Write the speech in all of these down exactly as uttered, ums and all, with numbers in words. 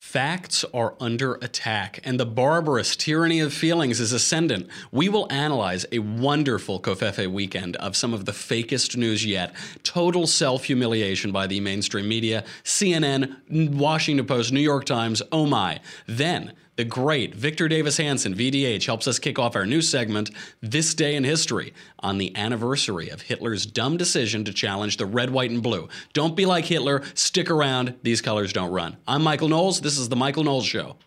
Facts are under attack, and the barbarous tyranny of feelings is ascendant. We will analyze a wonderful Covfefe weekend of some of the fakest news yet. Total self-humiliation by the mainstream media, C N N, Washington Post, New York Times, oh my. Then, the great Victor Davis Hanson, V D H, helps us kick off our new segment, This Day in History, on the anniversary of Hitler's dumb decision to challenge the red, white, and blue. Don't be like Hitler. Stick around. These colors don't run. I'm Michael Knowles. This is The Michael Knowles Show.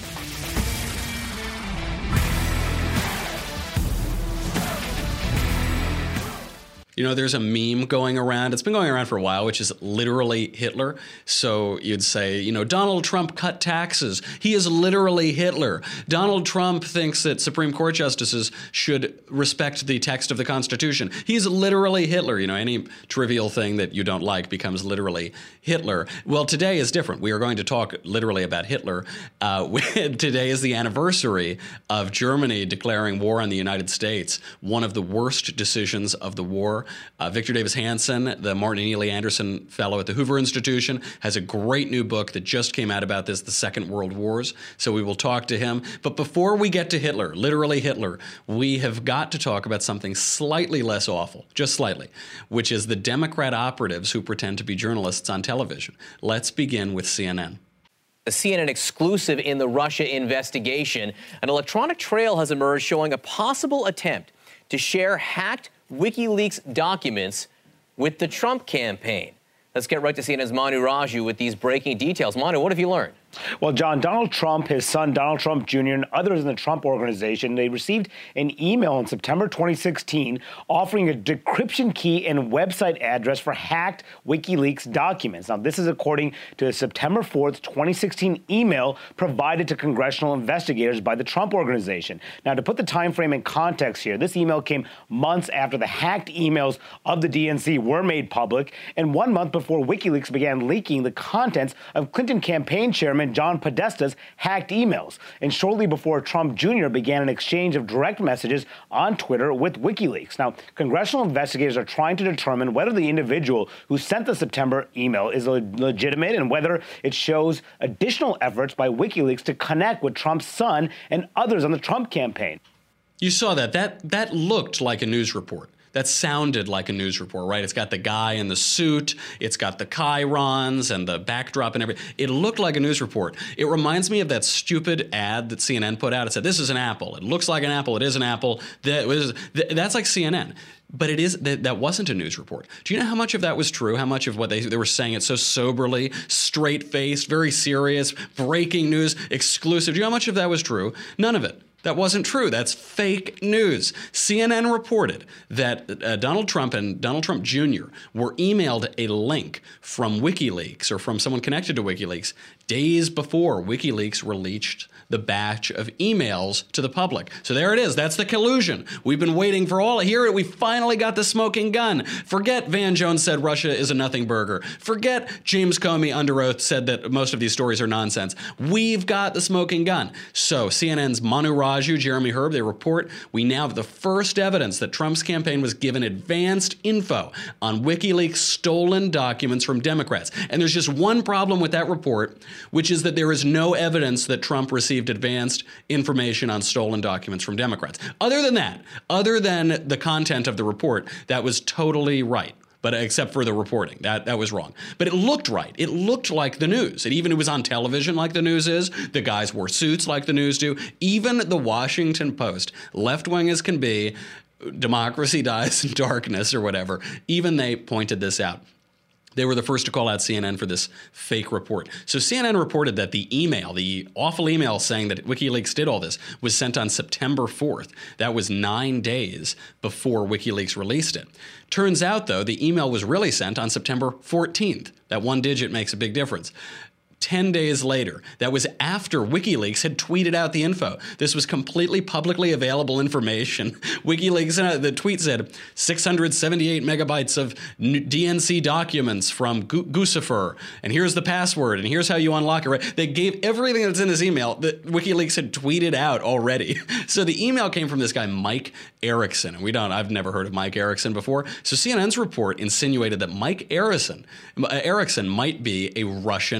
You know, there's a meme going around. It's been going around for a while, which is literally Hitler. So you'd say, you know, Donald Trump cut taxes. He is literally Hitler. Donald Trump thinks that Supreme Court justices should respect the text of the Constitution. He's literally Hitler. You know, any trivial thing that you don't like becomes literally Hitler. Well, today is different. We are going to talk literally about Hitler. Uh, today is the anniversary of Germany declaring war on the United States, one of the worst decisions of the war. Uh, Victor Davis Hanson, the Martin and Neely Anderson Fellow at the Hoover Institution, has a great new book that just came out about this, The Second World Wars. So we will talk to him. But before we get to Hitler, literally Hitler, we have got to talk about something slightly less awful, just slightly, which is the Democrat operatives who pretend to be journalists on television. Let's begin with C N N. A C N N exclusive in the Russia investigation. An electronic trail has emerged showing a possible attempt to share hacked WikiLeaks documents with the Trump campaign. Let's get right to C N N's Manu Raju with these breaking details. Manu, what have you learned? Well, John, Donald Trump, his son Donald Trump Junior, and others in the Trump organization, they received an email in September twenty sixteen offering a decryption key and website address for hacked WikiLeaks documents. Now, this is according to a September fourth, twenty sixteen email provided to congressional investigators by the Trump organization. Now, to put the time frame in context here, this email came months after the hacked emails of the D N C were made public, and one month before WikiLeaks began leaking the contents of Clinton campaign chairman John Podesta's hacked emails, and shortly before Trump Junior began an exchange of direct messages on Twitter with WikiLeaks. Now, congressional investigators are trying to determine whether the individual who sent the September email is le- legitimate and whether it shows additional efforts by WikiLeaks to connect with Trump's son and others on the Trump campaign. You saw that. That that looked like a news report. That sounded like a news report, right? It's got the guy in the suit. It's got the chyrons and the backdrop and everything. It looked like a news report. It reminds me of that stupid ad that C N N put out. It said, this is an apple. It looks like an apple. It is an apple. That was, that's like C N N. But it is that, that wasn't a news report. Do you know how much of that was true? How much of what they, they were saying it so soberly, straight-faced, very serious, breaking news, exclusive? Do you know how much of that was true? None of it. That wasn't true. That's fake news. C N N reported that uh, Donald Trump and Donald Trump Junior were emailed a link from WikiLeaks or from someone connected to WikiLeaks days before WikiLeaks released the batch of emails to the public. So there it is. That's the collusion. We've been waiting for all. Here we finally got the smoking gun. Forget Van Jones said Russia is a nothing burger. Forget James Comey under oath said that most of these stories are nonsense. We've got the smoking gun. So C N N's Manu Raju, Jeremy Herb, they report we now have the first evidence that Trump's campaign was given advanced info on WikiLeaks stolen documents from Democrats. And there's just one problem with that report, which is that there is no evidence that Trump received advanced information on stolen documents from Democrats. Other than that, other than the content of the report, that was totally right. But except for the reporting, that that was wrong. But it looked right. It looked like the news. It even it was on television like the news is. The guys wore suits like the news do. Even the Washington Post, left-wing as can be, democracy dies in darkness or whatever, even they pointed this out. They were the first to call out C N N for this fake report. So C N N reported that the email, the awful email saying that WikiLeaks did all this, was sent on September fourth. That was nine days before WikiLeaks released it. Turns out, though, the email was really sent on September fourteenth. That one digit makes a big difference. Ten days later, that was after WikiLeaks had tweeted out the info. This was completely publicly available information. WikiLeaks, uh, the tweet said six hundred seventy-eight megabytes of D N C documents from Gu- Guccifer, and here's the password, and here's how you unlock it. Right? They gave everything that's in this email that WikiLeaks had tweeted out already. So the email came from this guy, Mike Erickson, and we don't, I've never heard of Mike Erickson before. So C N N's report insinuated that Mike Erickson, uh, Erickson might be a Russian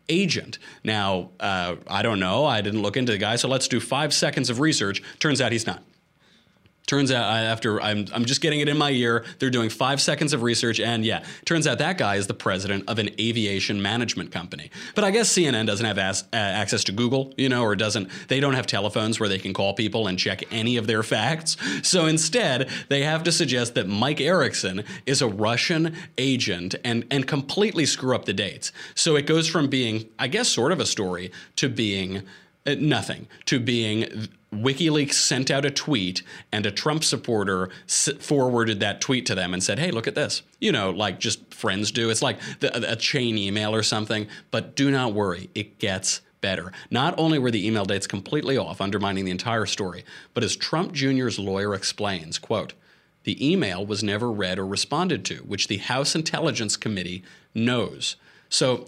agent. Now, uh, I don't know. I didn't look into the guy, so let's do five seconds of research. Turns out he's not. Turns out I, after I'm, I'm just getting it in my ear, they're doing five seconds of research, and yeah, turns out that guy is the president of an aviation management company. But I guess C N N doesn't have as, uh, access to Google, you know, or doesn't. They don't have telephones where they can call people and check any of their facts. So instead, they have to suggest that Mike Erickson is a Russian agent and and completely screw up the dates. So it goes from being, I guess, sort of a story to being uh, nothing, to being WikiLeaks sent out a tweet and a Trump supporter s- forwarded that tweet to them and said, hey, look at this. You know, like just friends do. It's like the, a chain email or something. But do not worry. It gets better. Not only were the email dates completely off, undermining the entire story, but as Trump Junior's lawyer explains, quote, the email was never read or responded to, which the House Intelligence Committee knows. So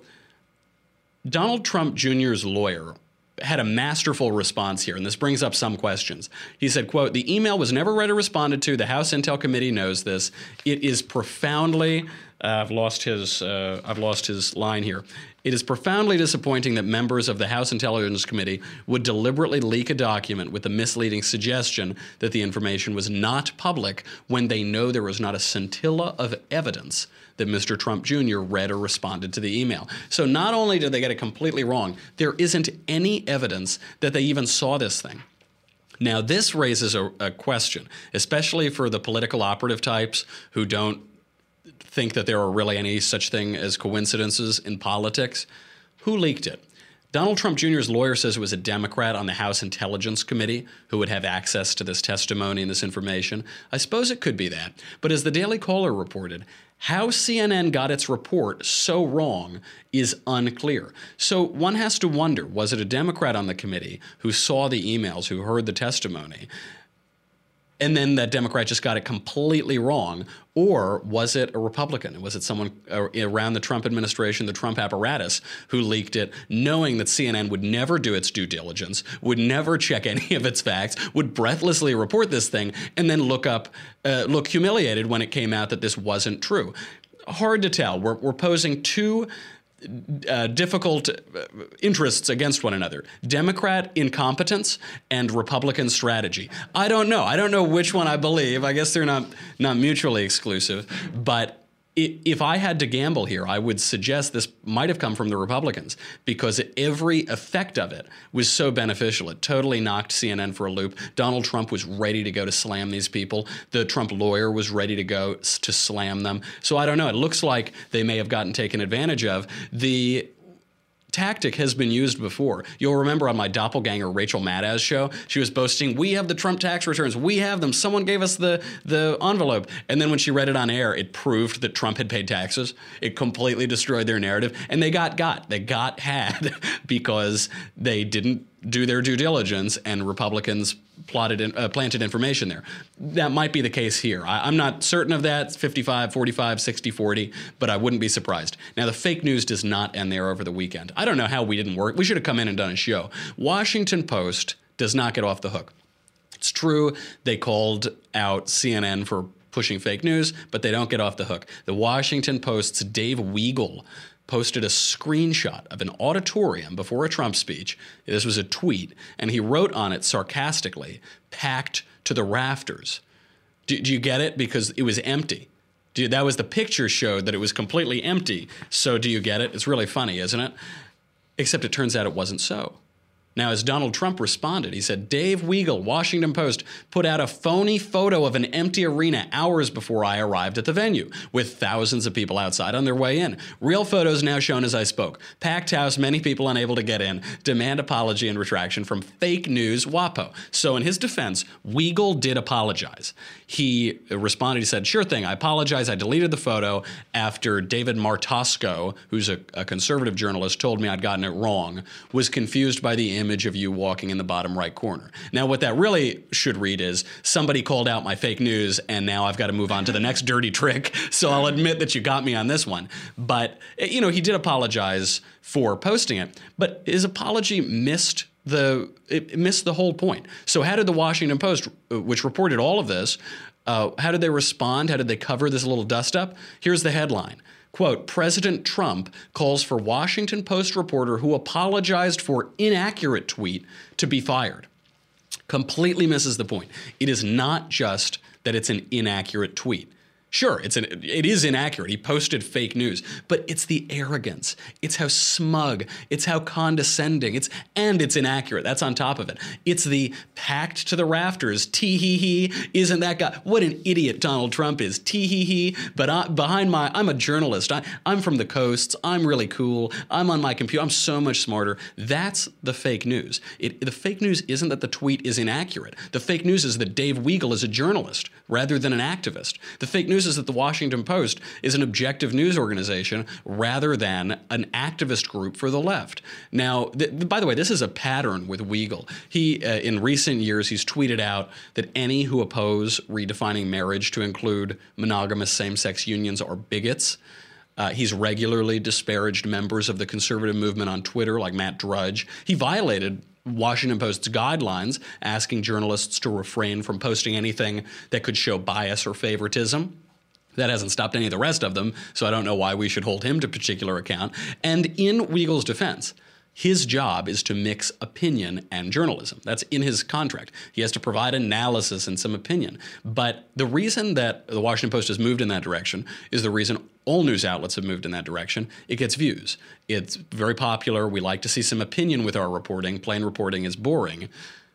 Donald Trump Junior's lawyer had a masterful response here, and this brings up some questions. He said, quote, the email was never read or responded to. The House Intel Committee knows this. It is profoundly, uh, I've lost his, uh, I've lost his line here. It is profoundly disappointing that members of the House Intelligence Committee would deliberately leak a document with the misleading suggestion that the information was not public when they know there was not a scintilla of evidence that Mister Trump Junior read or responded to the email. So not only did they get it completely wrong, there isn't any evidence that they even saw this thing. Now, this raises a, a question, especially for the political operative types who don't think that there are really any such thing as coincidences in politics. Who leaked it? Donald Trump Junior's lawyer says it was a Democrat on the House Intelligence Committee who would have access to this testimony and this information. I suppose it could be that. But as the Daily Caller reported, how C N N got its report so wrong is unclear. So one has to wonder, was it a Democrat on the committee who saw the emails, who heard the testimony, and then that Democrat just got it completely wrong? Or was it a Republican? Was it someone around the Trump administration, the Trump apparatus, who leaked it, knowing that C N N would never do its due diligence, would never check any of its facts, would breathlessly report this thing, and then look up, uh, look humiliated when it came out that this wasn't true? Hard to tell. We're, we're posing two Uh, difficult interests against one another. Democrat incompetence and Republican strategy. I don't know. I don't know which one I believe. I guess they're not, not mutually exclusive. But if I had to gamble here, I would suggest this might have come from the Republicans, because every effect of it was so beneficial. It totally knocked C N N for a loop. Donald Trump was ready to go to slam these people. The Trump lawyer was ready to go to slam them. So I don't know. It looks like they may have gotten taken advantage of. The tactic has been used before. You'll remember on my doppelganger Rachel Maddow show, she was boasting, we have the Trump tax returns. We have them. Someone gave us the, the envelope. And then when she read it on air, it proved that Trump had paid taxes. It completely destroyed their narrative. And they got got. They got had because they didn't do their due diligence, and Republicans plotted in, uh, planted information there. That might be the case here. I, I'm not certain of that. It's fifty-five forty-five, sixty forty, but I wouldn't be surprised. Now, the fake news does not end there over the weekend. I don't know how we didn't work. We should have come in and done a show. Washington Post does not get off the hook. It's true they called out C N N for pushing fake news, but they don't get off the hook. The Washington Post's Dave Weigel posted a screenshot of an auditorium before a Trump speech. This was a tweet, and he wrote on it sarcastically, packed to the rafters. Do, do you get it? Because it was empty. Do you, that was the picture showed that it was completely empty. So do you get it? It's really funny, isn't it? Except it turns out it wasn't so. Now, as Donald Trump responded, he said, Dave Weigel, Washington Post, put out a phony photo of an empty arena hours before I arrived at the venue, with thousands of people outside on their way in. Real photos now shown as I spoke. Packed house, many people unable to get in. Demand apology and retraction from fake news WAPO. So in his defense, Weigel did apologize. He responded, he said, sure thing, I apologize. I deleted the photo after David Martosco, who's a, a conservative journalist, told me I'd gotten it wrong, was confused by the image of you walking in the bottom right corner. Now, what that really should read is, somebody called out my fake news, and now I've got to move on to the next dirty trick, so I'll admit that you got me on this one. But, you know, he did apologize for posting it, but his apology missed the it missed the whole point. So how did the Washington Post, which reported all of this, uh, how did they respond? How did they cover this little dust up? Here's the headline. quote, President Trump calls for Washington Post reporter who apologized for inaccurate tweet to be fired. Completely misses the point. It is not just that it's an inaccurate tweet. Sure, it's an, it is inaccurate. He posted fake news, but it's the arrogance. It's how smug. It's how condescending. It's and it's inaccurate. That's on top of it. It's the packed to the rafters. Tee hee hee. Isn't that guy? What an idiot Donald Trump is. Tee hee hee. But I, behind my, I'm a journalist. I, I'm from the coasts. I'm really cool. I'm on my computer. I'm so much smarter. That's the fake news. It, the fake news isn't that the tweet is inaccurate. The fake news is that Dave Weigel is a journalist rather than an activist. The fake news is that the Washington Post is an objective news organization rather than an activist group for the left. Now, th- by the way, this is a pattern with Weigel. He, uh, in recent years, he's tweeted out that any who oppose redefining marriage to include monogamous same-sex unions are bigots. Uh, he's regularly disparaged members of the conservative movement on Twitter, like Matt Drudge. He violated Washington Post's guidelines, asking journalists to refrain from posting anything that could show bias or favoritism. That hasn't stopped any of the rest of them, so I don't know why we should hold him to particular account. And in Weigel's defense, his job is to mix opinion and journalism. That's in his contract. He has to provide analysis and some opinion. But the reason that the Washington Post has moved in that direction is the reason all news outlets have moved in that direction. It gets views. It's very popular. We like to see some opinion with our reporting. Plain reporting is boring.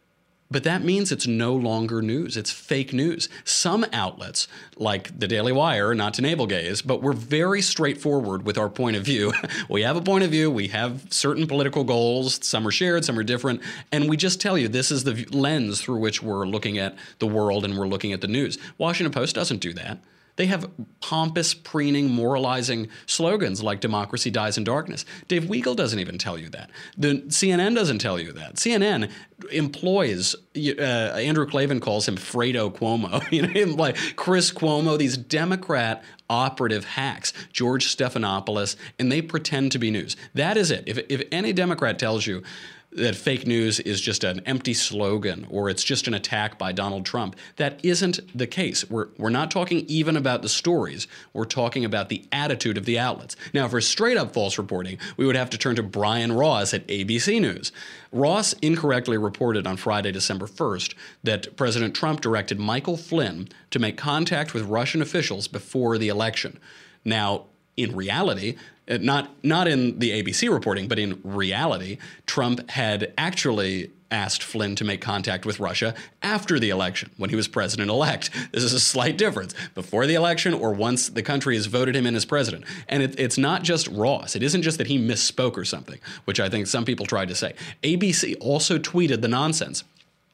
But that means it's no longer news. It's fake news. Some outlets, like the Daily Wire, not to navel gaze, but we're very straightforward with our point of view. We have a point of view. We have certain political goals. Some are shared, some are different. And we just tell you this is the lens through which we're looking at the world and we're looking at the news. Washington Post doesn't do that. They have pompous, preening, moralizing slogans like democracy dies in darkness. Dave Weigel doesn't even tell you that. The C N N doesn't tell you that. C N N employs, uh, Andrew Klavan calls him Fredo Cuomo, you know, like Chris Cuomo, these Democrat operative hacks, George Stephanopoulos, and they pretend to be news. That is it. If, if any Democrat tells you that fake news is just an empty slogan or it's just an attack by Donald Trump, that isn't the case. We're, we're not talking even about the stories. We're talking about the attitude of the outlets. Now, for straight up false reporting, we would have to turn to Brian Ross at A B C News. Ross incorrectly reported on Friday, December first, that President Trump directed Michael Flynn to make contact with Russian officials before the election. Now, in reality, not not in the A B C reporting, but in reality, Trump had actually asked Flynn to make contact with Russia after the election, when he was president-elect. This is a slight difference. Before the election or once the country has voted him in as president. And it, it's not just Ross. It isn't just that he misspoke or something, which I think some people tried to say. A B C also tweeted the nonsense.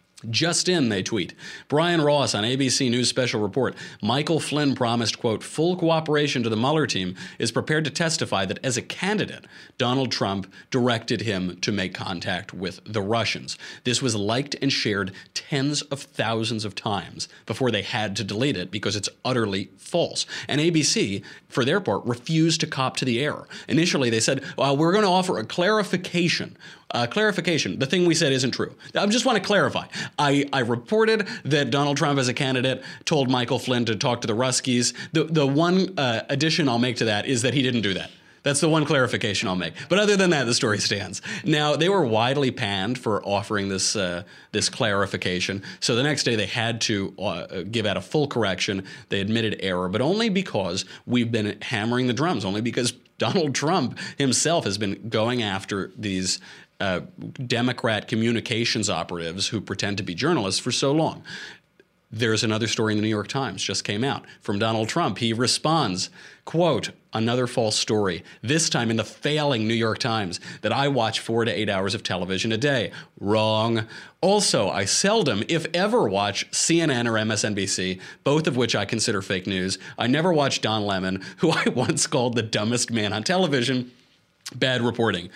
Just in, they tweet, Brian Ross on A B C News Special Report, Michael Flynn promised, quote, full cooperation to the Mueller team, is prepared to testify that as a candidate, Donald Trump directed him to make contact with the Russians. This was liked and shared tens of thousands of times before they had to delete it because it's utterly false. And A B C, for their part, refused to cop to the error. Initially, they said, well, we're going to offer a clarification. Uh, clarification, the thing we said isn't true. I just want to clarify. I, I reported that Donald Trump as a candidate told Michael Flynn to talk to the Ruskies. The, the one uh, addition I'll make to that is that he didn't do that. That's the one clarification I'll make. But other than that, the story stands. Now, they were widely panned for offering this uh, this clarification. So the next day they had to uh, give out a full correction. They admitted error, but only because we've been hammering the drums, only because Donald Trump himself has been going after these uh, Democrat communications operatives who pretend to be journalists for so long. There's another story in the New York Times, just came out, from Donald Trump. He responds, quote, another false story, this time in the failing New York Times, that I watch four to eight hours of television a day. Wrong. Also, I seldom, if ever, watch C N N or M S N B C, both of which I consider fake news. I never watch Don Lemon, who I once called the dumbest man on television. Bad reporting.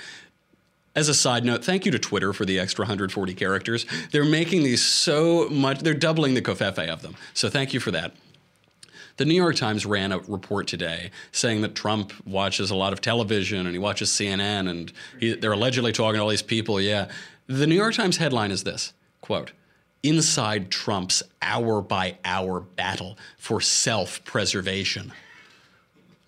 As a side note, thank you to Twitter for the extra one hundred forty characters. They're making these so much, they're doubling the covfefe of them. So thank you for that. The New York Times ran a report today saying that Trump watches a lot of television and he watches C N N and he, they're allegedly talking to all these people. Yeah. The New York Times headline is this, quote, inside Trump's hour by hour battle for self-preservation.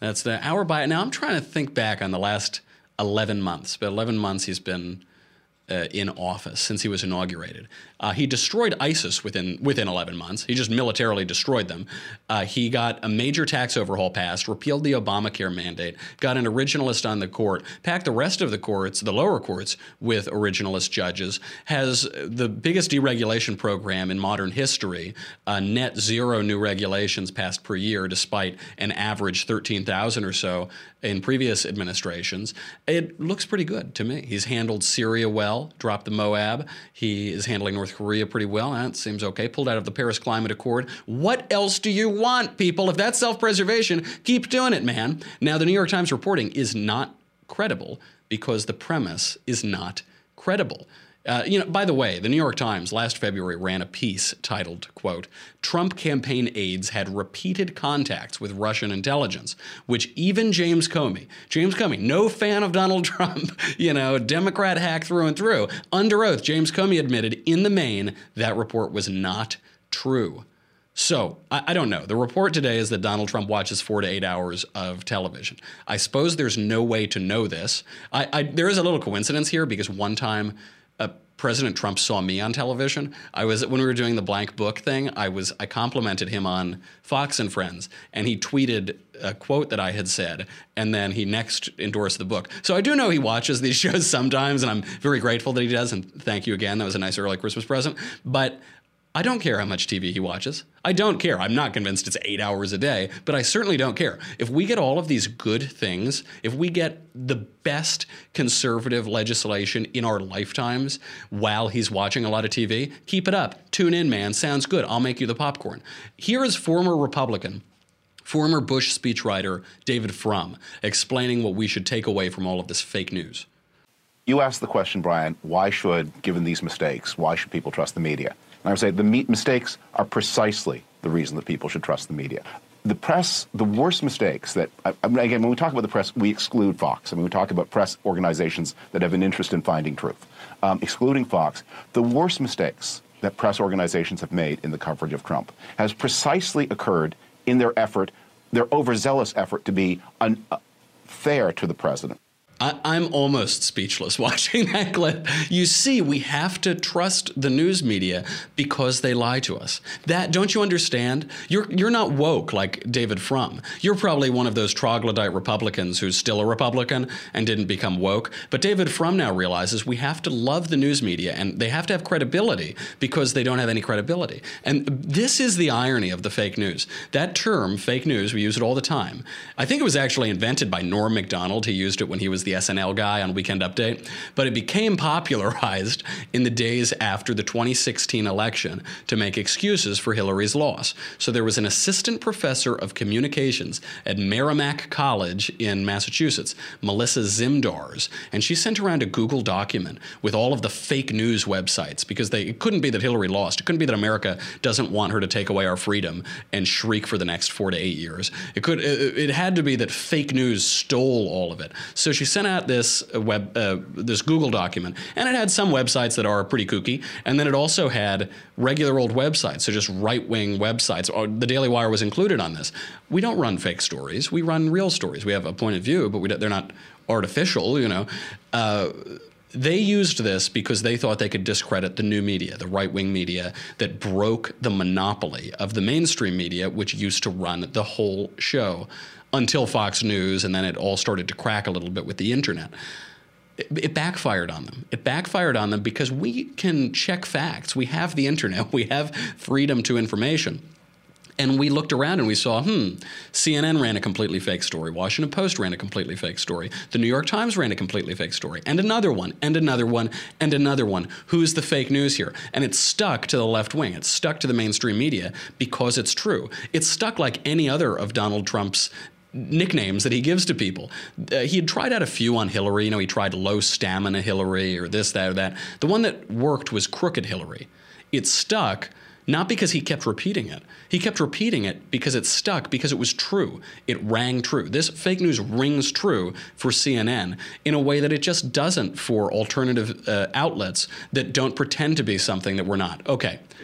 That's the hour by. Now I'm trying to think back on the last eleven months. But eleven months he's been uh, in office since he was inaugurated. Uh, he destroyed ISIS within within eleven months. He just militarily destroyed them. Uh, he got a major tax overhaul passed, repealed the Obamacare mandate, got an originalist on the court, packed the rest of the courts, the lower courts, with originalist judges, has the biggest deregulation program in modern history, uh, net zero new regulations passed per year, despite an average thirteen thousand or so in previous administrations. It looks pretty good to me. He's handled Syria well, dropped the Moab. He is handling North Korea pretty well. That seems okay. Pulled out of the Paris Climate Accord. What else do you want, people? If that's self-preservation, keep doing it, man. Now, the New York Times reporting is not credible because the premise is not credible. Uh, you know, by the way, the New York Times last February ran a piece titled, quote, "Trump campaign aides had repeated contacts with Russian intelligence," which even James Comey, James Comey, no fan of Donald Trump, you know, Democrat hack through and through, under oath, James Comey admitted in the main that report was not true. So, I, I don't know. The report today is that Donald Trump watches four to eight hours of television. I suppose there's no way to know this. I, I, there is a little coincidence here because one time uh, President Trump saw me on television. I was when we were doing the blank book thing. I was I complimented him on Fox and Friends, and he tweeted a quote that I had said, and then he next endorsed the book. So I do know he watches these shows sometimes, and I'm very grateful that he does. And thank you again. That was a nice early Christmas present. But I don't care how much T V he watches. I don't care. I'm not convinced it's eight hours a day, but I certainly don't care. If we get all of these good things, if we get the best conservative legislation in our lifetimes while he's watching a lot of T V, keep it up. Tune in, man. Sounds good. I'll make you the popcorn. Here is former Republican, former Bush speechwriter David Frum explaining what we should take away from all of this fake news. You asked the question, Brian, why should, given these mistakes, why should people trust the media? And I would say the me- mistakes are precisely the reason that people should trust the media. The press, the worst mistakes that, I, I mean, again, when we talk about the press, we exclude Fox. I mean, we talk about press organizations that have an interest in finding truth. Um, excluding Fox, the worst mistakes that press organizations have made in the coverage of Trump has precisely occurred in their effort, their overzealous effort to be un- uh, fair to the president. I, I'm almost speechless watching that clip. You see, we have to trust the news media because they lie to us. That, don't you understand? You're you're not woke like David Frum. You're probably one of those troglodyte Republicans who's still a Republican and didn't become woke. But David Frum now realizes we have to love the news media and they have to have credibility because they don't have any credibility. And this is the irony of the fake news. That term, fake news, we use it all the time. I think it was actually invented by Norm Macdonald. He used it when he was the S N L guy on Weekend Update, but it became popularized in the days after the twenty sixteen election to make excuses for Hillary's loss. So there was an assistant professor of communications at Merrimack College in Massachusetts, Melissa Zimdars, and she sent around a Google document with all of the fake news websites because they, it couldn't be that Hillary lost. It couldn't be that America doesn't want her to take away our freedom and shriek for the next four to eight years. It could. It, it had to be that fake news stole all of it. So she sent out this web, uh, this Google document, and it had some websites that are pretty kooky, and then it also had regular old websites, so just right-wing websites. The Daily Wire was included on this. We don't run fake stories. We run real stories. We have a point of view, but we don't, they're not artificial, you know. Uh, They used this because they thought they could discredit the new media, the right-wing media that broke the monopoly of the mainstream media, which used to run the whole show until Fox News, and then it all started to crack a little bit with the internet. It, it backfired on them. It backfired on them because we can check facts. We have the internet. We have freedom to information. And we looked around and we saw, hmm, C N N ran a completely fake story. Washington Post ran a completely fake story. The New York Times ran a completely fake story. And another one, and another one, and another one. Who's the fake news here? And it's stuck to the left wing. It's stuck to the mainstream media because it's true. It's stuck like any other of Donald Trump's nicknames that he gives to people. Uh, he had tried out a few on Hillary. You know, he tried low stamina Hillary or this, that, or that. The one that worked was crooked Hillary. It stuck not because he kept repeating it. He kept repeating it because it stuck, because it was true. It rang true. This fake news rings true for C N N in a way that it just doesn't for alternative uh, outlets that don't pretend to be something that we're not. Okay.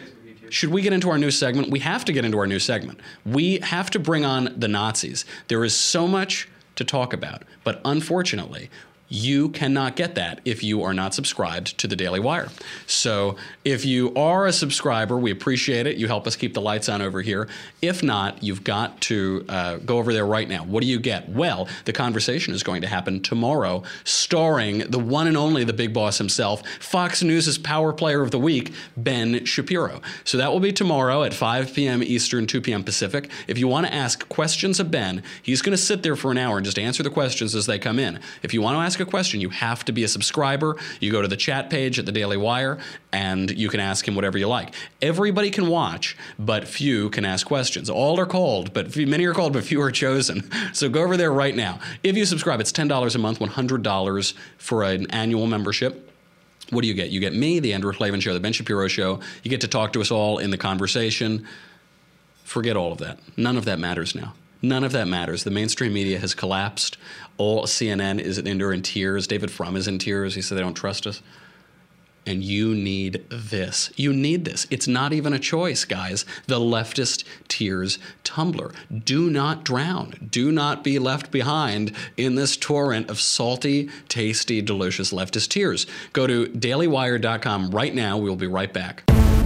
Should we get into our new segment? We have to get into our new segment. We have to bring on the Nazis. There is so much to talk about, but unfortunately, you cannot get that if you are not subscribed to the Daily Wire. So if you are a subscriber, we appreciate it. You help us keep the lights on over here. If not, you've got to uh, go over there right now. What do you get? Well, the conversation is going to happen tomorrow, starring the one and only, the big boss himself, Fox News' Power Player of the Week, Ben Shapiro. So that will be tomorrow at five p.m. Eastern, two p.m. Pacific. If you want to ask questions of Ben, he's going to sit there for an hour and just answer the questions as they come in. If you want to ask a question, you have to be a subscriber. You go to the chat page at the Daily Wire and you can ask him whatever you like. Everybody can watch, but few can ask questions. All are called, but few, many are called, but few are chosen. So go over there right now. If you subscribe, it's ten dollars a month, one hundred dollars for an annual membership. What do you get? You get me, the Andrew Klavan Show, the Ben Shapiro Show. You get to talk to us all in the conversation. Forget all of that. None of that matters now. None of that matters. The mainstream media has collapsed. All C N N is in, in tears. David Frum is in tears. He said they don't trust us. And you need this. You need this. It's not even a choice, guys. The Leftist Tears Tumbler. Do not drown. Do not be left behind in this torrent of salty, tasty, delicious leftist tears. Go to daily wire dot com right now. We'll be right back.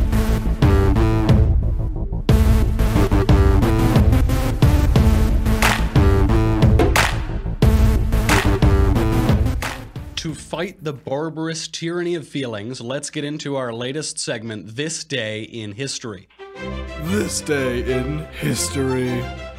To fight the barbarous tyranny of feelings, let's get into our latest segment, This Day in History. This Day in History.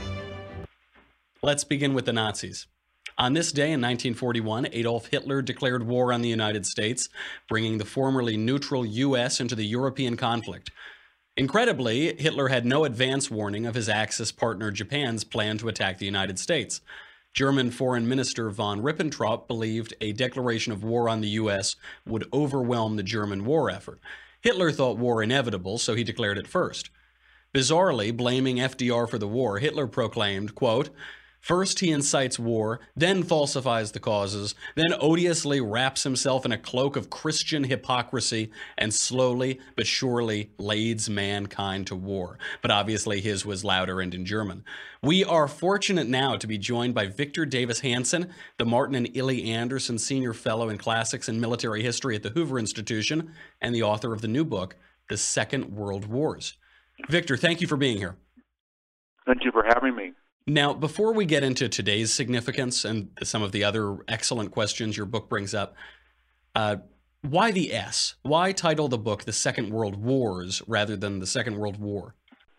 Let's begin with the Nazis. On this day in nineteen forty-one, Adolf Hitler declared war on the United States, bringing the formerly neutral U S into the European conflict. Incredibly, Hitler had no advance warning of his Axis partner Japan's plan to attack the United States. German Foreign Minister von Ribbentrop believed a declaration of war on the U S would overwhelm the German war effort. Hitler thought war inevitable, so he declared it first. Bizarrely, blaming F D R for the war, Hitler proclaimed, quote, "First he incites war, then falsifies the causes, then odiously wraps himself in a cloak of Christian hypocrisy, and slowly but surely leads mankind to war." But obviously his was louder and in German. We are fortunate now to be joined by Victor Davis Hanson, the Martin and Illie Anderson Senior Fellow in Classics and Military History at the Hoover Institution, and the author of the new book, The Second World Wars. Victor, thank you for being here. Thank you for having me. Now, before we get into today's significance and some of the other excellent questions your book brings up, uh, why the S? Why title the book The Second World Wars rather than The Second World War?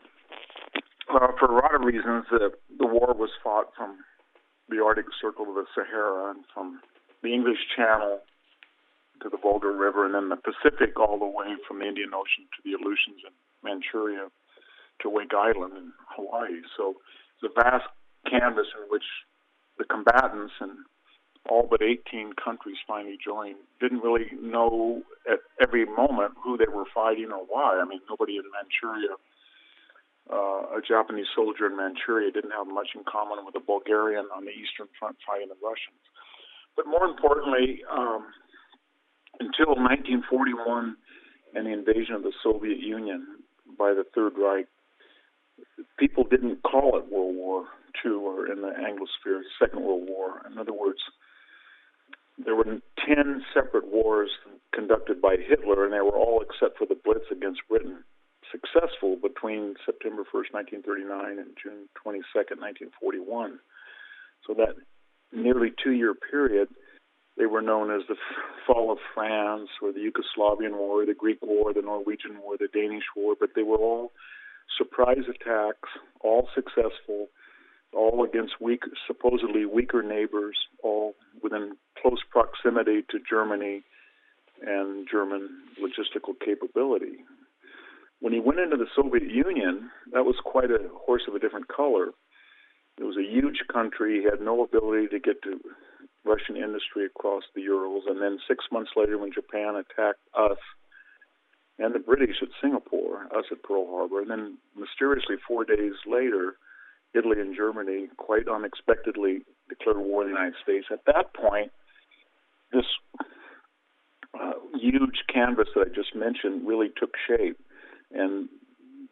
Uh, for a lot of reasons, uh, the war was fought from the Arctic Circle to the Sahara and from the English Channel to the Volga River and then the Pacific all the way from the Indian Ocean to the Aleutians and Manchuria to Wake Island in Hawaii. So it's a vast canvas in which the combatants and all but eighteen countries finally joined didn't really know at every moment who they were fighting or why. I mean, nobody in Manchuria, uh, a Japanese soldier in Manchuria didn't have much in common with a Bulgarian on the Eastern Front fighting the Russians. But more importantly, um, until nineteen forty-one and the invasion of the Soviet Union by the Third Reich, people didn't call it World War Two or in the Anglosphere, Second World War. In other words, there were ten separate wars conducted by Hitler, and they were all, except for the Blitz against Britain, successful between September first, nineteen thirty-nine and June twenty-second, nineteen forty-one. So that nearly two-year period, they were known as the Fall of France or the Yugoslavian War, the Greek War, the Norwegian War, the Danish War, but they were all surprise attacks, all successful, all against weak, supposedly weaker neighbors, all within close proximity to Germany and German logistical capability. When he went into the Soviet Union, that was quite a horse of a different color. It was a huge country. He had no ability to get to Russian industry across the Urals. And then six months later, when Japan attacked us and the British at Singapore, us at Pearl Harbor, and then mysteriously four days later, Italy and Germany quite unexpectedly declared war on the United States. At that point, this uh, huge canvas that I just mentioned really took shape. And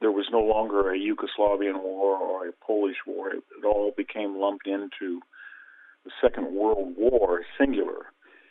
there was no longer a Yugoslavian war or a Polish war. It, it all became lumped into the Second World War, singular.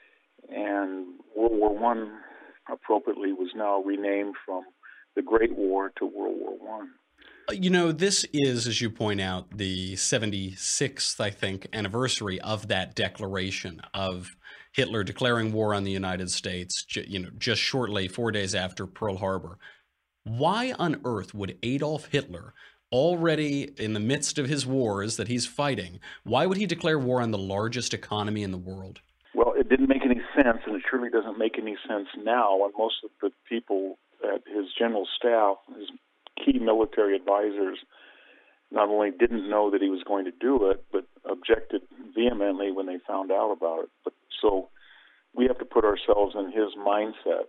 And World War One, appropriately, was now renamed from the Great War to World War One. You know, this is, as you point out, the seventy-sixth, I think, anniversary of that declaration of Hitler declaring war on the United States, you know, just shortly, four days after Pearl Harbor. Why on earth would Adolf Hitler, already in the midst of his wars that he's fighting, why would he declare war on the largest economy in the world? Well, it didn't make any sense, and it surely doesn't make any sense now. And most of the people at his general staff, his key military advisors, not only didn't know that he was going to do it, but objected vehemently when they found out about it. But so we have to put ourselves in his mindset.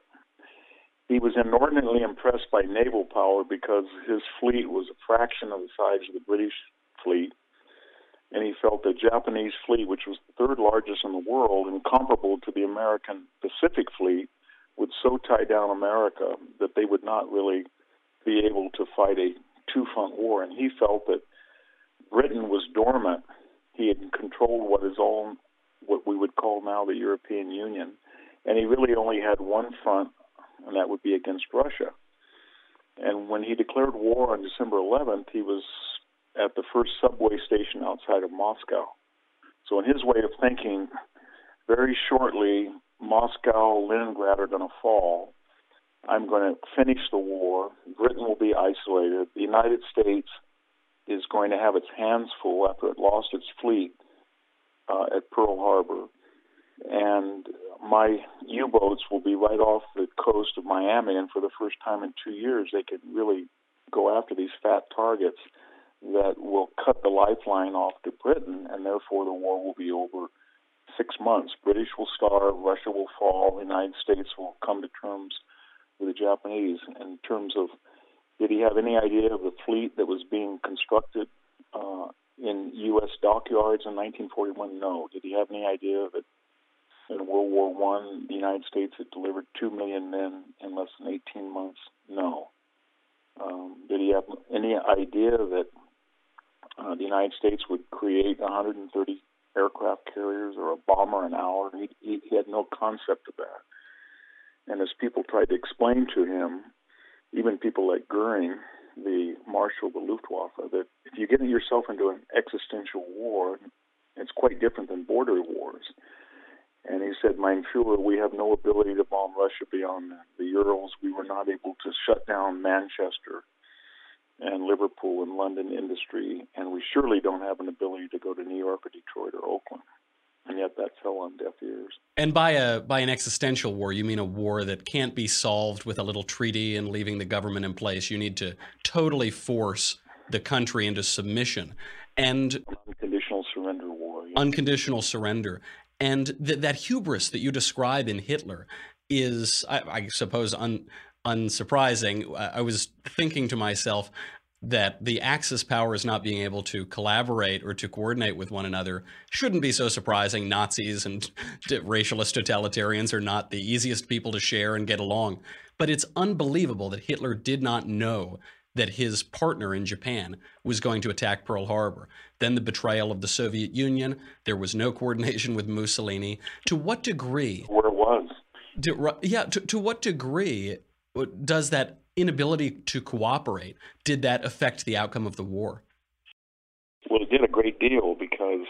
He was inordinately impressed by naval power because his fleet was a fraction of the size of the British fleet, and he felt the Japanese fleet, which was the third largest in the world and comparable to the American Pacific fleet, would so tie down America that they would not really be able to fight a two-front war. And he felt that Britain was dormant. He had controlled what is all what we would call now the European Union, and he really only had one front, and that would be against Russia. And when he declared war on December eleventh, he was at the first subway station outside of Moscow. So in his way of thinking, very shortly, Moscow, Leningrad are going to fall. I'm going to finish the war. Britain will be isolated. The United States is going to have its hands full after it lost its fleet uh, at Pearl Harbor. And my U-boats will be right off the coast of Miami, and for the first time in two years, they can really go after these fat targets that will cut the lifeline off to Britain, and therefore the war will be over six months. British will starve, Russia will fall, the United States will come to terms with the Japanese. In terms of, did he have any idea of the fleet that was being constructed uh, in U S dockyards in nineteen forty-one? No. Did he have any idea that in World War One, the United States had delivered two million men in less than eighteen months? No. Um, did he have any idea that uh, the United States would create one hundred thirty aircraft carriers or a bomber an hour? He, he, he had no concept of that. And as people tried to explain to him, even people like Goering, the Marshal of the Luftwaffe, that if you get yourself into an existential war, it's quite different than border wars. And he said, Mein Führer, we have no ability to bomb Russia beyond the Urals. We were not able to shut down Manchester and Liverpool and London industry, and we surely don't have an ability to go to New York or Detroit or Oakland. And yet that fell on deaf ears. And by a by an existential war, you mean a war that can't be solved with a little treaty and leaving the government in place. You need to totally force the country into submission. And unconditional surrender war. Yeah. Unconditional surrender. And th- that hubris that you describe in Hitler is, I, I suppose, un, unsurprising. I, I was thinking to myself that the Axis powers not being able to collaborate or to coordinate with one another shouldn't be so surprising. Nazis and t- racialist totalitarians are not the easiest people to share and get along. But it's unbelievable that Hitler did not know that his partner in Japan was going to attack Pearl Harbor. Then the betrayal of the Soviet Union. There was no coordination with Mussolini. To what degree? Where it was. Do, yeah, to, to what degree does that inability to cooperate, did that affect the outcome of the war? Well, it did a great deal because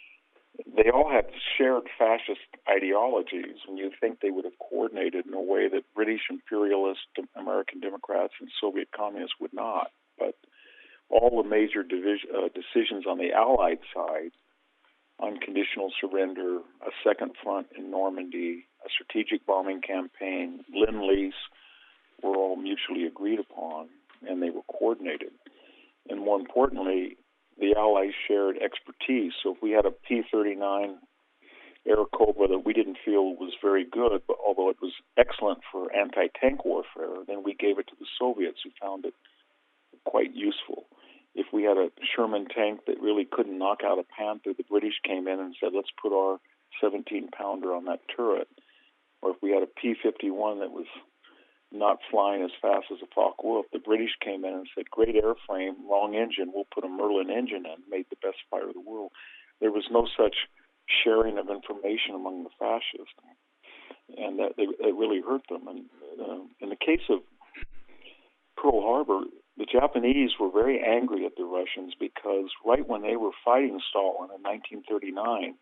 they all had shared fascist ideologies, and you'd think they would have coordinated in a way that British imperialist American Democrats and Soviet communists would not. But all the major division, uh, decisions on the Allied side, unconditional surrender, a second front in Normandy, a strategic bombing campaign, Lend-Lease, were all mutually agreed upon, and they were coordinated. And more importantly, the Allies shared expertise. So if we had a P thirty-nine Air Cobra that we didn't feel was very good, but although it was excellent for anti-tank warfare, then we gave it to the Soviets, who found it quite useful. If we had a Sherman tank that really couldn't knock out a Panther, the British came in and said, let's put our seventeen pounder on that turret. Or if we had a P fifty-one that was not flying as fast as a Focke-Wulf. The British came in and said, great airframe, wrong engine, we'll put a Merlin engine in, made the best fighter of the world. There was no such sharing of information among the fascists, and that they, it really hurt them. And uh, in the case of Pearl Harbor, the Japanese were very angry at the Russians because right when they were fighting Stalin in nineteen thirty-nine,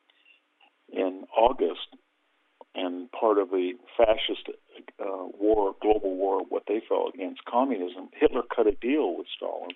in August, and part of the fascist uh, war, global war, what they felt against communism, Hitler cut a deal with Stalin,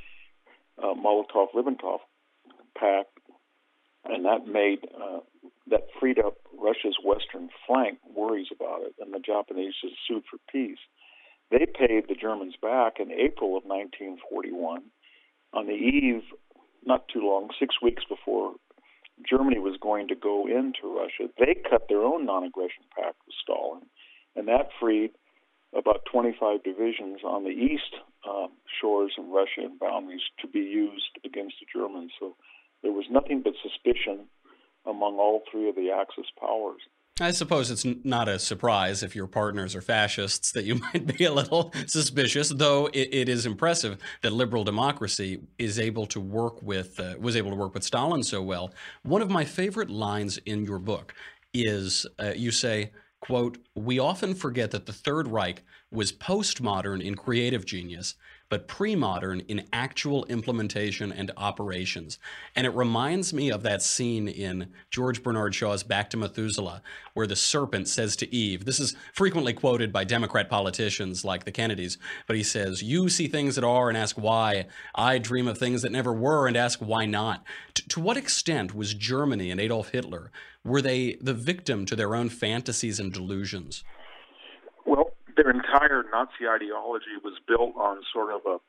uh, Molotov-Ribbentrop Pact, and that made uh, that freed up Russia's western flank. Worries about it, and the Japanese just sued for peace. They paid the Germans back in April of nineteen forty-one, on the eve, not too long, six weeks before Germany was going to go into Russia. They cut their own non-aggression pact with Stalin, and that freed about twenty-five divisions on the east uh, shores of Russia and boundaries to be used against the Germans. So there was nothing but suspicion among all three of the Axis powers. I suppose it's n- not a surprise if your partners are fascists that you might be a little suspicious, though it, it is impressive that liberal democracy is able to work with, uh, was able to work with Stalin so well. One of my favorite lines in your book is uh, you say, quote, "We often forget that the Third Reich was postmodern in creative genius, but pre-modern in actual implementation and operations." And it reminds me of that scene in George Bernard Shaw's Back to Methuselah, where the serpent says to Eve, this is frequently quoted by Democrat politicians like the Kennedys, but he says, "You see things that are and ask why. I dream of things that never were and ask why not." T- to what extent was Germany and Adolf Hitler, were they the victim to their own fantasies and delusions? Well, their entire Nazi ideology was built on sort of a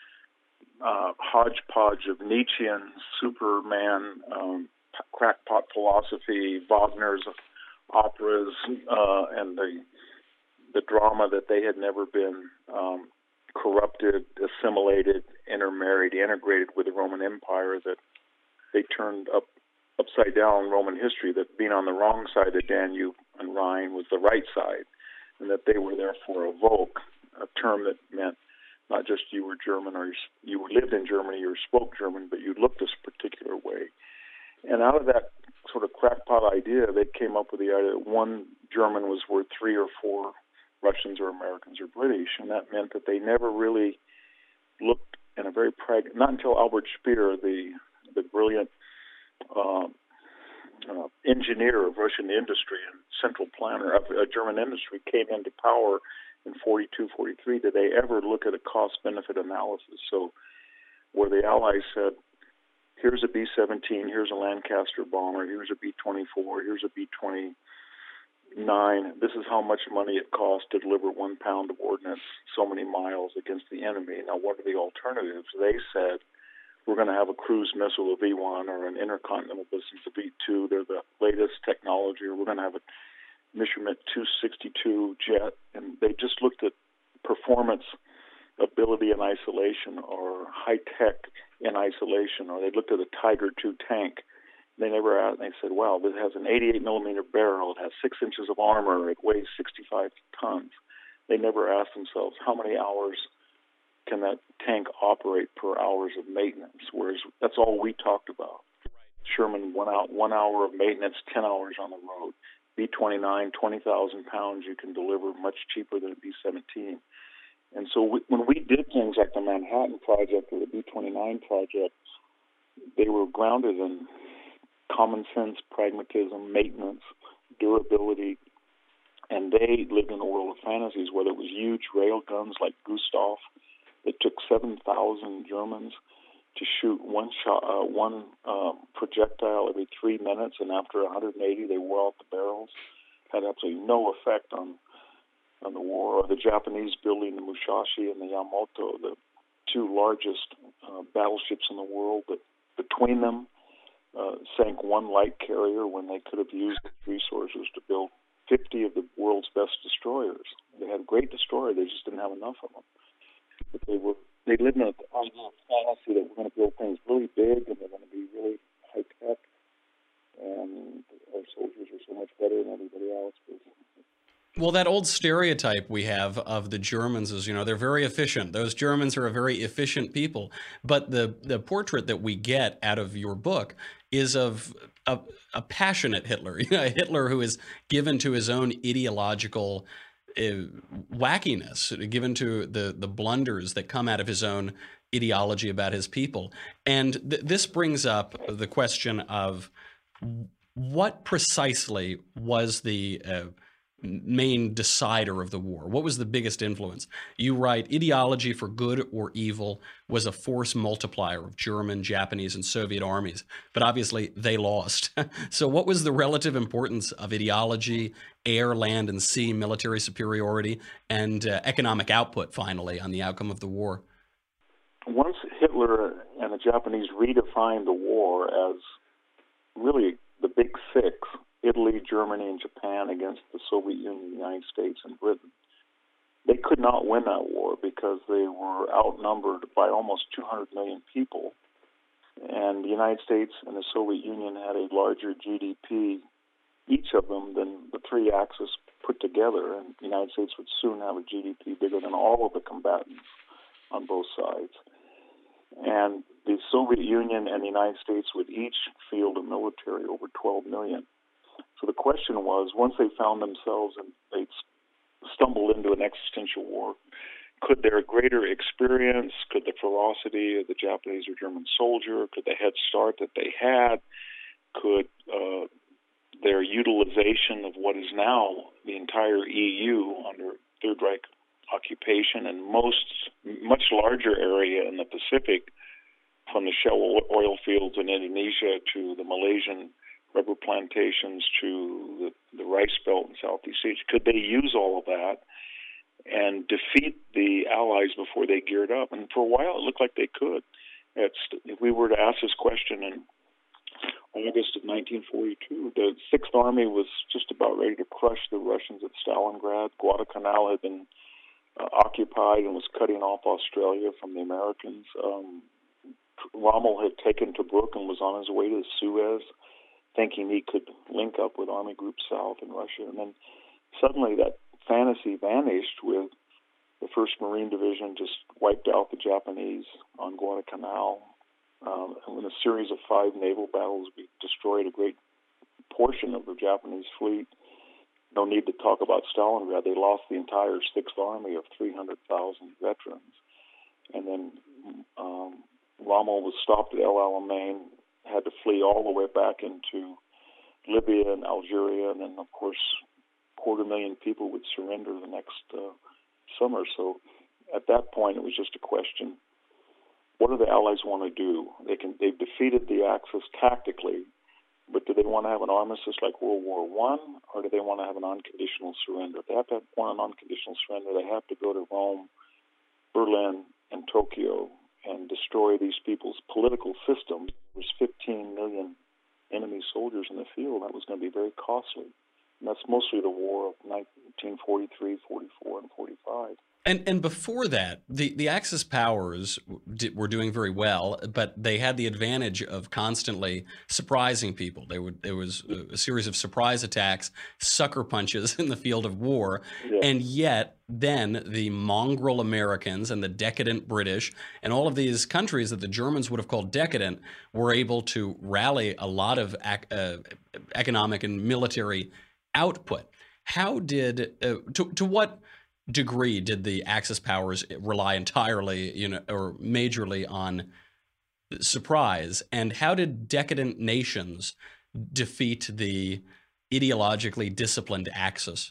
uh, hodgepodge of Nietzschean, Superman, um, crackpot philosophy, Wagner's operas, uh, and the the drama that they had never been um, corrupted, assimilated, intermarried, integrated with the Roman Empire, that they turned up upside down Roman history, that being on the wrong side of Danube and Rhine was the right side, and that they were therefore a Volk, a term that meant not just you were German or you lived in Germany or spoke German, but you looked this particular way. And out of that sort of crackpot idea, they came up with the idea that one German was worth three or four Russians or Americans or British, and that meant that they never really looked in a very prag- not until Albert Speer, the the brilliant uh, uh, engineer of Russian industry and central planner of uh, German industry, came into power in forty-two, forty-three, did they ever look at a cost-benefit analysis. So where the Allies said, here's a B seventeen, here's a Lancaster bomber, here's a B twenty-four, here's a B twenty-nine, this is how much money it costs to deliver one pound of ordnance so many miles against the enemy. Now, what are the alternatives? They said, we're going to have a cruise missile, a V one, or an intercontinental ballistic, a V two. They're the latest technology. Or we're going to have a Messerschmitt two sixty-two jet. And they just looked at performance, ability in isolation, or high-tech in isolation. Or they looked at a Tiger two tank. They never asked. They said, wow, this has an eighty-eight millimeter barrel. It has six inches of armor. It weighs sixty-five tons. They never asked themselves, how many hours can that tank operate per hours of maintenance? Whereas that's all we talked about. Sherman, one out, one hour of maintenance, ten hours on the road. B twenty-nine, twenty thousand pounds you can deliver much cheaper than a B seventeen. And so we, when we did things like the Manhattan Project or the B twenty-nine Project, they were grounded in common sense, pragmatism, maintenance, durability, and they lived in a world of fantasies, whether it was huge rail guns like Gustav that took seven thousand Germans to shoot one shot, uh, one uh, projectile every three minutes, and after one hundred eighty, they wore out the barrels. Had absolutely no effect on on the war. Or the Japanese building the Musashi and the Yamato, the two largest uh, battleships in the world, but between them uh, sank one light carrier when they could have used resources to build fifty of the world's best destroyers. They had a great destroyer, they just didn't have enough of them. But they were they lived in a fantasy that we're going to build things really big and they're going to be really high tech, and our soldiers are so much better than everybody else. Well, that old stereotype we have of the Germans is, you know, they're very efficient. Those Germans are a very efficient people. But the, the portrait that we get out of your book is of a, a passionate Hitler, you know, a Hitler who is given to his own ideological uh, wackiness, given to the, the blunders that come out of his own ideology about his people. And th- this brings up the question of what precisely was the uh, main decider of the war? What was the biggest influence? You write, ideology for good or evil was a force multiplier of German, Japanese, and Soviet armies, but obviously they lost. So what was the relative importance of ideology, air, land, and sea military superiority, and uh, economic output, finally, on the outcome of the war? Once Hitler and the Japanese redefined the war as really the big six, Italy, Germany, and Japan against the Soviet Union, the United States, and Britain, they could not win that war because they were outnumbered by almost two hundred million people. And the United States and the Soviet Union had a larger G D P, each of them, than the three Axis put together. And the United States would soon have a G D P bigger than all of the combatants on both sides. And the Soviet Union and the United States would each field a military over twelve million. So the question was, once they found themselves and they stumbled into an existential war, could their greater experience, could the ferocity of the Japanese or German soldier, could the head start that they had, could uh, their utilization of what is now the entire E U under Third Reich occupation and most much larger area in the Pacific, from the Shell oil fields in Indonesia to the Malaysian rubber plantations to the, the rice belt in Southeast Asia, could they use all of that and defeat the Allies before they geared up? And for a while, it looked like they could. It's, if we were to ask this question in August of nineteen forty-two, the Sixth Army was just about ready to crush the Russians at Stalingrad. Guadalcanal had been uh, occupied and was cutting off Australia from the Americans. Um, Rommel had taken Tobruk and was on his way to Suez, thinking he could link up with Army Group South in Russia. And then suddenly that fantasy vanished with the first Marine Division just wiped out the Japanese on Guadalcanal. Um, and in a series of five naval battles, we destroyed a great portion of the Japanese fleet. No need to talk about Stalingrad. They lost the entire Sixth Army of three hundred thousand veterans. And then um, Rommel was stopped at El Alamein, had to flee all the way back into Libya and Algeria, and then, of course, quarter million people would surrender the next uh, summer. So at that point, it was just a question, what do the Allies want to do? They can, they've defeated the Axis tactically, but do they want to have an armistice like World War One, or do they want to have an unconditional surrender? If they have to have, want an unconditional surrender, they have to go to Rome, Berlin, and Tokyo and destroy these people's political systems. There was fifteen million enemy soldiers in the field. That was going to be very costly. And that's mostly the war of nineteen forty-three, forty-four, and forty-five. And and before that, the, the Axis powers did, were doing very well, but they had the advantage of constantly surprising people. They would there was a, a series of surprise attacks, sucker punches in the field of war, yeah. And yet then the mongrel Americans and the decadent British and all of these countries that the Germans would have called decadent were able to rally a lot of ac- uh, economic and military output. How did uh, to to what degree did the Axis powers rely entirely, you know, or majorly on surprise? And how did decadent nations defeat the ideologically disciplined Axis?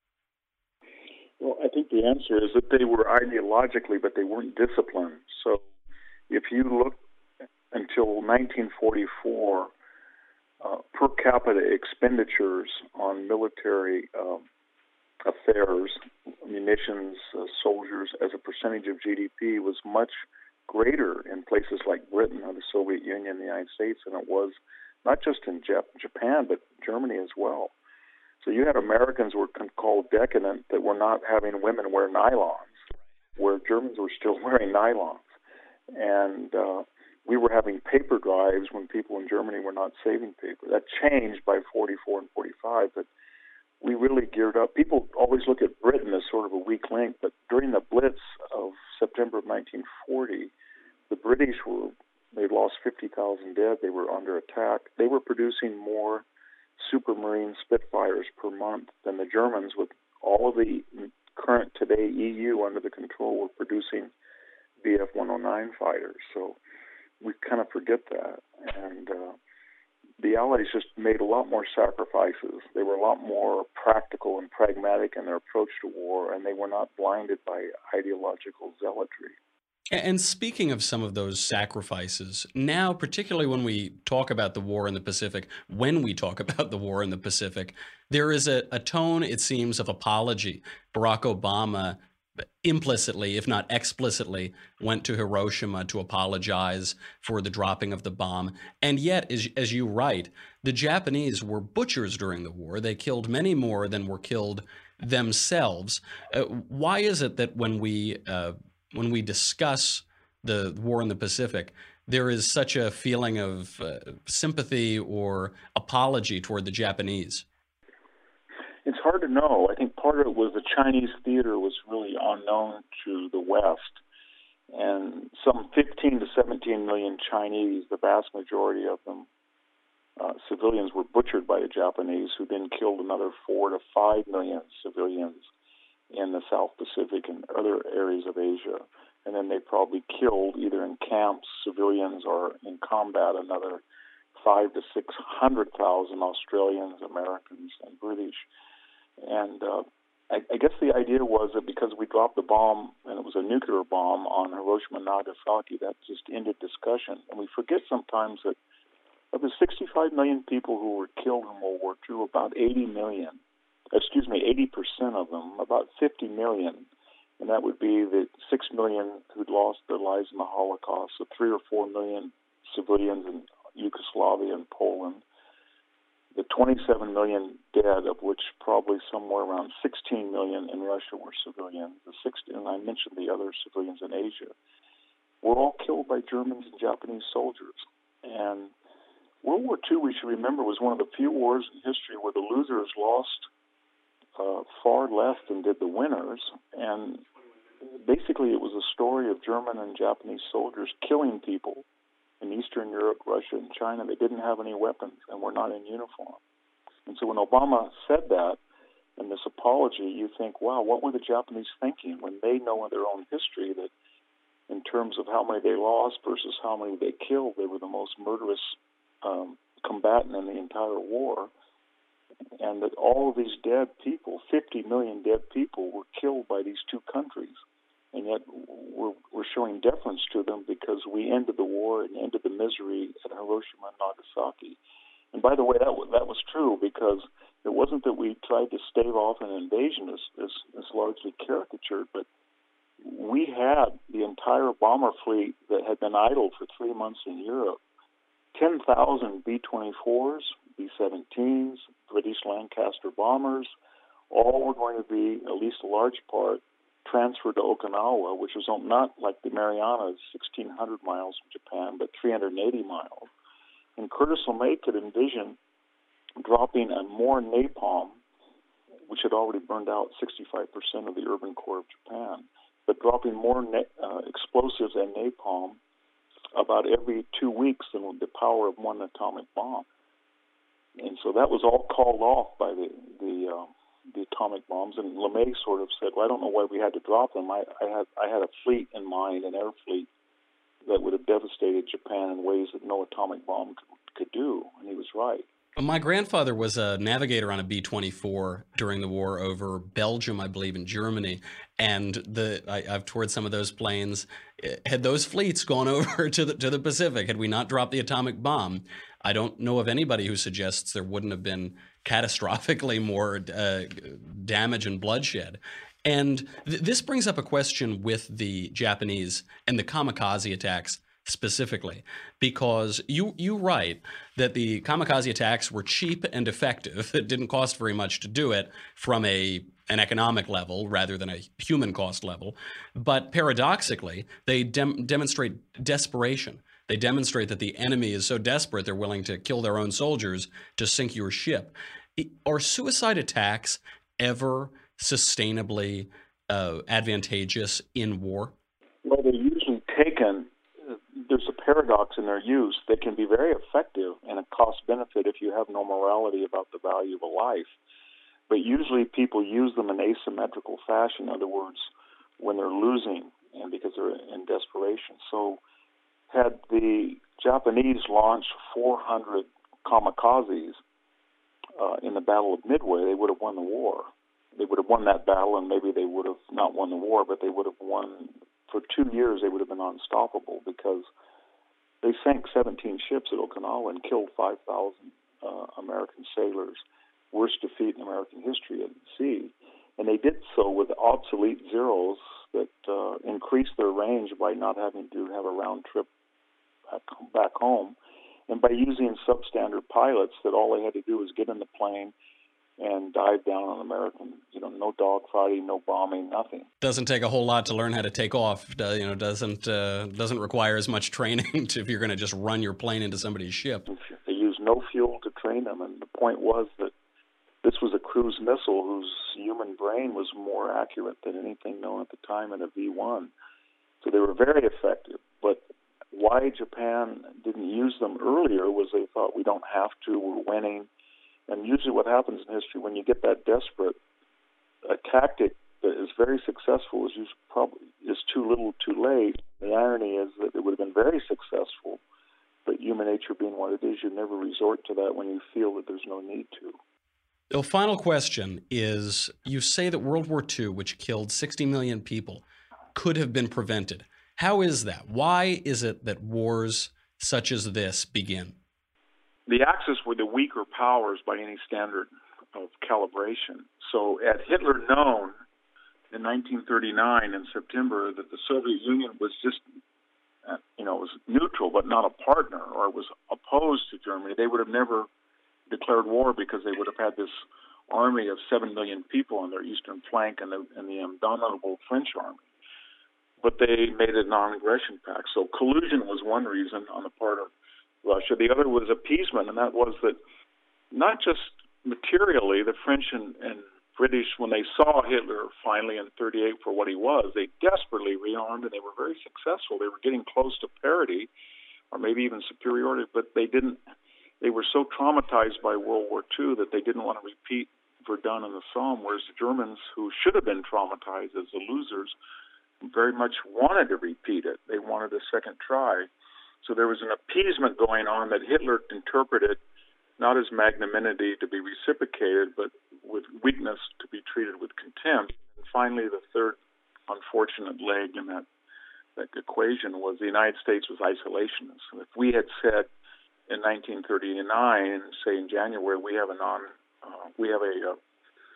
Well, I think the answer is that they were ideologically, but they weren't disciplined. So if you look until nineteen forty-four, uh, per capita expenditures on military um, affairs, munitions, uh, soldiers, as a percentage of G D P was much greater in places like Britain or the Soviet Union, the United States, than it was not just in Jap- Japan, but Germany as well. So you had Americans who were called decadent that were not having women wear nylons, where Germans were still wearing nylons. And uh, we were having paper drives when people in Germany were not saving paper. That changed by forty-four and forty-five, but we really geared up. People always look at Britain as sort of a weak link, but during the Blitz of September of nineteen forty, the British were, they lost fifty thousand dead. They were under attack. They were producing more Supermarine Spitfires per month than the Germans, with all of the current today E U under the control, were producing B F one oh nine fighters. So we kind of forget that. And uh, the Allies just made a lot more sacrifices. They were a lot more practical and pragmatic in their approach to war, and they were not blinded by ideological zealotry. And speaking of some of those sacrifices, now, particularly when we talk about the war in the Pacific, when we talk about the war in the Pacific, there is a, a tone, it seems, of apology. Barack Obama implicitly, if not explicitly, went to Hiroshima to apologize for the dropping of the bomb. And yet, as, as you write, the Japanese were butchers during the war. They killed many more than were killed themselves. Uh, why is it that when we uh, when we discuss the war in the Pacific, there is such a feeling of uh, sympathy or apology toward the Japanese? It's hard to know. I think part of it was the Chinese theater was really unknown to the West. And some fifteen to seventeen million Chinese, the vast majority of them, uh, civilians, were butchered by the Japanese, who then killed another four to five million civilians in the South Pacific and other areas of Asia. And then they probably killed, either in camps, civilians, or in combat, another five to six hundred thousand Australians, Americans, and British. And uh, I, I guess the idea was that because we dropped the bomb, and it was a nuclear bomb on Hiroshima and Nagasaki, that just ended discussion. And we forget sometimes that of the sixty-five million people who were killed in World War Two, about eighty million, excuse me, eighty percent of them, about fifty million, and that would be the six million who'd lost their lives in the Holocaust, so three or four million civilians in Yugoslavia and Poland, the twenty-seven million dead, of which probably somewhere around sixteen million in Russia were civilians, the sixty, and I mentioned the other civilians in Asia, were all killed by Germans and Japanese soldiers. And World War Two, we should remember, was one of the few wars in history where the losers lost uh, far less than did the winners. And basically it was a story of German and Japanese soldiers killing people in Eastern Europe, Russia, and China. They didn't have any weapons and were not in uniform. And so when Obama said that in this apology, you think, wow, what were the Japanese thinking when they know in their own history that in terms of how many they lost versus how many they killed, they were the most murderous um, combatant in the entire war, and that all of these dead people, fifty million dead people, were killed by these two countries. And yet we're, we're showing deference to them because we ended the war and ended the misery at Hiroshima and Nagasaki. And by the way, that was, that was true, because it wasn't that we tried to stave off an invasion, as, as, as largely caricatured, but we had the entire bomber fleet that had been idle for three months in Europe, ten thousand B twenty-fours, B seventeens, British Lancaster bombers, all were going to be, at least a large part, transferred to Okinawa, which was not like the Marianas, sixteen hundred miles from Japan, but three hundred eighty miles. And Curtis LeMay could envision dropping a more napalm, which had already burned out sixty-five percent of the urban core of Japan, but dropping more na- uh, explosives and napalm about every two weeks than with the power of one atomic bomb. And so that was all called off by the the uh, the atomic bombs, and LeMay sort of said, well, I don't know why we had to drop them. I, I had I had a fleet in mind, an air fleet, that would have devastated Japan in ways that no atomic bomb could, could do, and he was right. My grandfather was a navigator on a B twenty-four during the war over Belgium, I believe, and Germany. And the I, I've toured some of those planes. Had those fleets gone over to the to the Pacific, had we not dropped the atomic bomb, I don't know of anybody who suggests there wouldn't have been catastrophically more uh, damage and bloodshed. And th- this brings up a question with the Japanese and the kamikaze attacks specifically, because you you write that the kamikaze attacks were cheap and effective. It didn't cost very much to do it from a an economic level rather than a human cost level. But paradoxically, they dem- demonstrate desperation. They demonstrate that the enemy is so desperate they're willing to kill their own soldiers to sink your ship. Are suicide attacks ever sustainably uh, advantageous in war? Well, they're usually taken. There's a paradox in their use. They can be very effective and a cost benefit if you have no morality about the value of a life. But usually people use them in asymmetrical fashion. In other words, when they're losing and because they're in desperation. So had the Japanese launched four hundred kamikazes uh, in the Battle of Midway, they would have won the war. They would have won that battle, and maybe they would have not won the war, but they would have won. For two years, they would have been unstoppable because they sank seventeen ships at Okinawa and killed five thousand uh, American sailors. Worst defeat in American history at sea. And they did so with obsolete Zeros that uh, increased their range by not having to have a round trip back, back home, and by using substandard pilots that all they had to do was get in the plane and dive down on American, you know, no dogfighting, no bombing, nothing. Doesn't take a whole lot to learn how to take off. Uh, you know, doesn't uh, doesn't require as much training to, if you're going to just run your plane into somebody's ship. They used no fuel to train them, and the point was that this was a cruise missile whose human brain was more accurate than anything known at the time in a V one. So they were very effective. But why Japan didn't use them earlier was they thought, we don't have to, we're winning. And usually what happens in history, when you get that desperate, a tactic that is very successful is usually probably is too little too late. The irony is that it would have been very successful, but human nature being what it is, you never resort to that when you feel that there's no need to. The final question is, you say that World War Two, which killed sixty million people, could have been prevented. How is that? Why is it that wars such as this begin? The Axis were the weaker powers by any standard of calibration. So had Hitler known in nineteen thirty-nine in September that the Soviet Union was just, you know, was neutral but not a partner, or was opposed to Germany, they would have never declared war, because they would have had this army of seven million people on their eastern flank and the, and the indomitable French army. But they made a non-aggression pact. So collusion was one reason on the part of Russia. The other was appeasement, and that was that not just materially, the French and, and British, when they saw Hitler finally in thirty-eight for what he was, they desperately rearmed, and they were very successful. They were getting close to parity, or maybe even superiority, but they didn't. They were so traumatized by World War Two that they didn't want to repeat Verdun and the Somme, whereas the Germans, who should have been traumatized as the losers, very much wanted to repeat it. They wanted a second try. So there was an appeasement going on that Hitler interpreted not as magnanimity to be reciprocated, but with weakness to be treated with contempt. And finally, the third unfortunate leg in that, that equation was the United States was isolationist. And if we had said in nineteen thirty-nine, say in January, we have a non, uh, we have a, uh,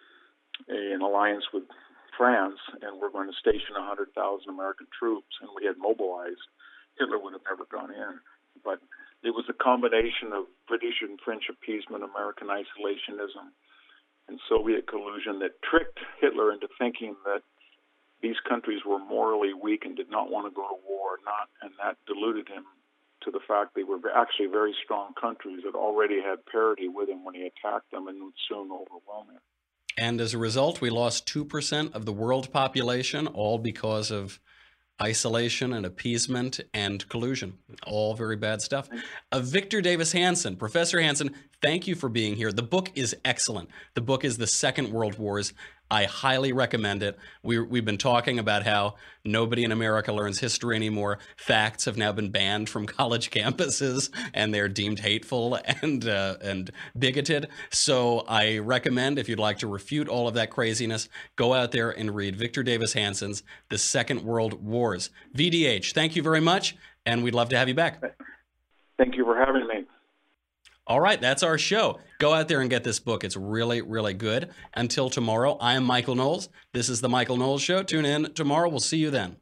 a an alliance with France, and we're going to station one hundred thousand American troops, and we had mobilized, Hitler would have never gone in. But it was a combination of British and French appeasement, American isolationism, and Soviet collusion that tricked Hitler into thinking that these countries were morally weak and did not want to go to war, not, and that deluded him to the fact they were actually very strong countries that already had parity with him when he attacked them and would soon overwhelm him. And as a result, we lost two percent of the world population, all because of isolation and appeasement and collusion. All very bad stuff. Uh, Victor Davis Hanson, Professor Hanson, thank you for being here. The book is excellent. The book is The Second World Wars. I highly recommend it. We, we've been talking about how nobody in America learns history anymore. Facts have now been banned from college campuses, and they're deemed hateful and uh, and bigoted. So I recommend, if you'd like to refute all of that craziness, go out there and read Victor Davis Hanson's The Second World Wars. V D H, thank you very much, and we'd love to have you back. Thank you for having me. All right, that's our show. Go out there and get this book. It's really, really good. Until tomorrow, I am Michael Knowles. This is The Michael Knowles Show. Tune in tomorrow. We'll see you then.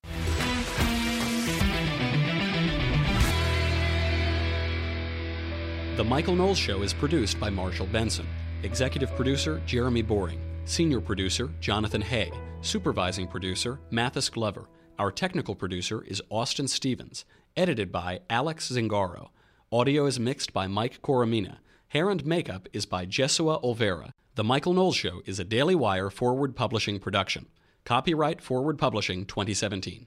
The Michael Knowles Show is produced by Marshall Benson. Executive producer, Jeremy Boring. Senior producer, Jonathan Hay. Supervising producer, Mathis Glover. Our technical producer is Austin Stevens. Edited by Alex Zingaro. Audio is mixed by Mike Coromina. Hair and makeup is by Jesua Olvera. The Michael Knowles Show is a Daily Wire Forward Publishing production. Copyright Forward Publishing twenty seventeen.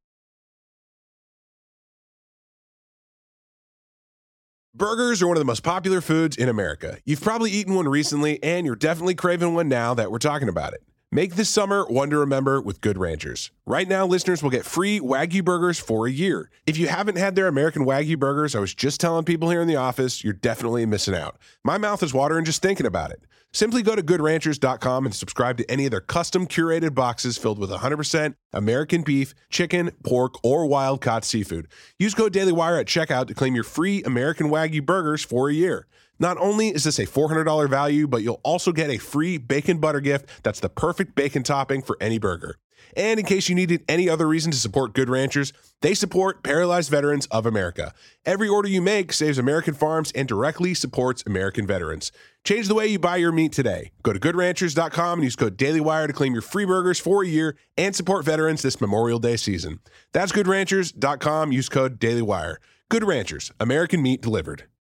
Burgers are one of the most popular foods in America. You've probably eaten one recently, and you're definitely craving one now that we're talking about it. Make this summer one to remember with Good Ranchers. Right now, listeners will get free Wagyu burgers for a year. If you haven't had their American Wagyu burgers, I was just telling people here in the office, you're definitely missing out. My mouth is watering just thinking about it. Simply go to good ranchers dot com and subscribe to any of their custom curated boxes filled with one hundred percent American beef, chicken, pork, or wild-caught seafood. Use code DailyWire at checkout to claim your free American Wagyu burgers for a year. Not only is this a four hundred dollars value, but you'll also get a free bacon butter gift that's the perfect bacon topping for any burger. And in case you needed any other reason to support Good Ranchers, they support Paralyzed Veterans of America. Every order you make saves American farms and directly supports American veterans. Change the way you buy your meat today. Go to good ranchers dot com and use code DailyWire to claim your free burgers for a year and support veterans this Memorial Day season. That's good ranchers dot com. Use code DailyWire. Good Ranchers, American meat delivered.